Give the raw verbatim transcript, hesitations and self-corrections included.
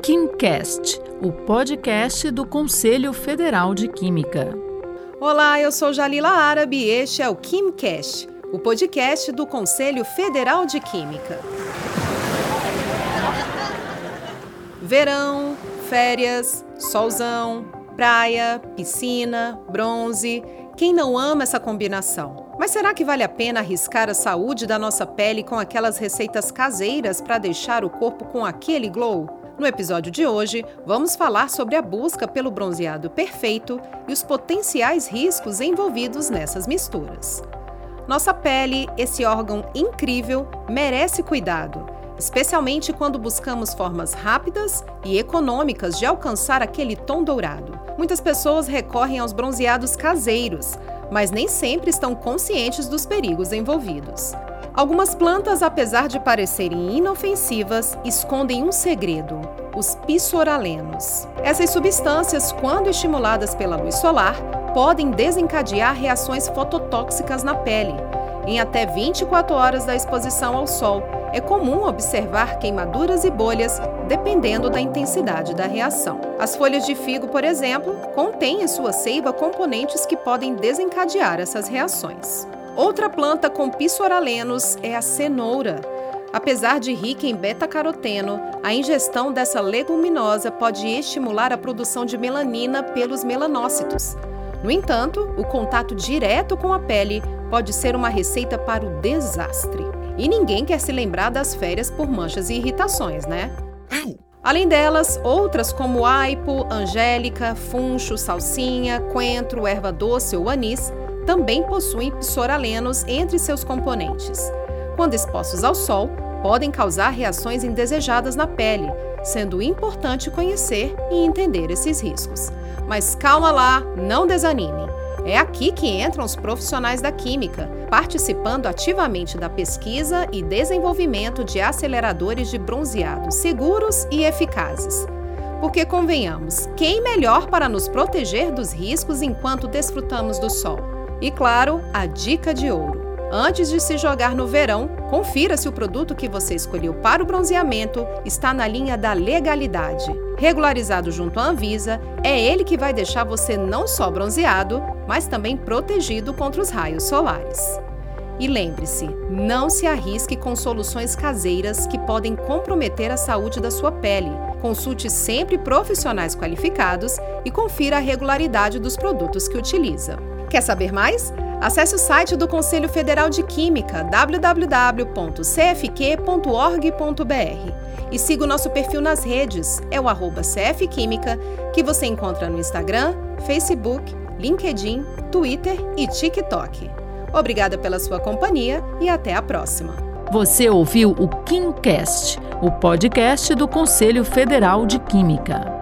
KimCast, o podcast do Conselho Federal de Química. Olá, eu sou Jalila Árabe e este é o KimCast, o podcast do Conselho Federal de Química. Verão, férias, solzão, praia, piscina, bronze. Quem não ama essa combinação? Mas será que vale a pena arriscar a saúde da nossa pele com aquelas receitas caseiras para deixar o corpo com aquele glow? No episódio de hoje, vamos falar sobre a busca pelo bronzeado perfeito e os potenciais riscos envolvidos nessas misturas. Nossa pele, esse órgão incrível, merece cuidado, especialmente quando buscamos formas rápidas e econômicas de alcançar aquele tom dourado. Muitas pessoas recorrem aos bronzeados caseiros, mas nem sempre estão conscientes dos perigos envolvidos. Algumas plantas, apesar de parecerem inofensivas, escondem um segredo: os pissoralenos. Essas substâncias, quando estimuladas pela luz solar, podem desencadear reações fototóxicas na pele. Em até vinte e quatro horas da exposição ao sol, é comum observar queimaduras e bolhas, dependendo da intensidade da reação. As folhas de figo, por exemplo, contêm em sua seiva componentes que podem desencadear essas reações. Outra planta com pissoralenos é a cenoura. Apesar de rica em beta-caroteno, a ingestão dessa leguminosa pode estimular a produção de melanina pelos melanócitos. No entanto, o contato direto com a pele pode ser uma receita para o desastre. E ninguém quer se lembrar das férias por manchas e irritações, né? Além delas, outras como aipo, angélica, funcho, salsinha, coentro, erva doce ou anis também possuem pissoralenos entre seus componentes. Quando expostos ao sol, podem causar reações indesejadas na pele, sendo importante conhecer e entender esses riscos. Mas calma lá, não desanime. É aqui que entram os profissionais da química, participando ativamente da pesquisa e desenvolvimento de aceleradores de bronzeado seguros e eficazes. Porque, convenhamos, quem melhor para nos proteger dos riscos enquanto desfrutamos do sol? E claro, a dica de ouro. Antes de se jogar no verão, confira se o produto que você escolheu para o bronzeamento está na linha da legalidade. Regularizado junto à Anvisa, é ele que vai deixar você não só bronzeado, mas também protegido contra os raios solares. E lembre-se, não se arrisque com soluções caseiras que podem comprometer a saúde da sua pele. Consulte sempre profissionais qualificados e confira a regularidade dos produtos que utiliza. Quer saber mais? Acesse o site do Conselho Federal de Química, w w w ponto c f q ponto org ponto b r, e siga o nosso perfil nas redes, é o arroba C F Química, que você encontra no Instagram, Facebook, LinkedIn, Twitter e TikTok. Obrigada pela sua companhia e até a próxima. Você ouviu o KimCast, o podcast do Conselho Federal de Química.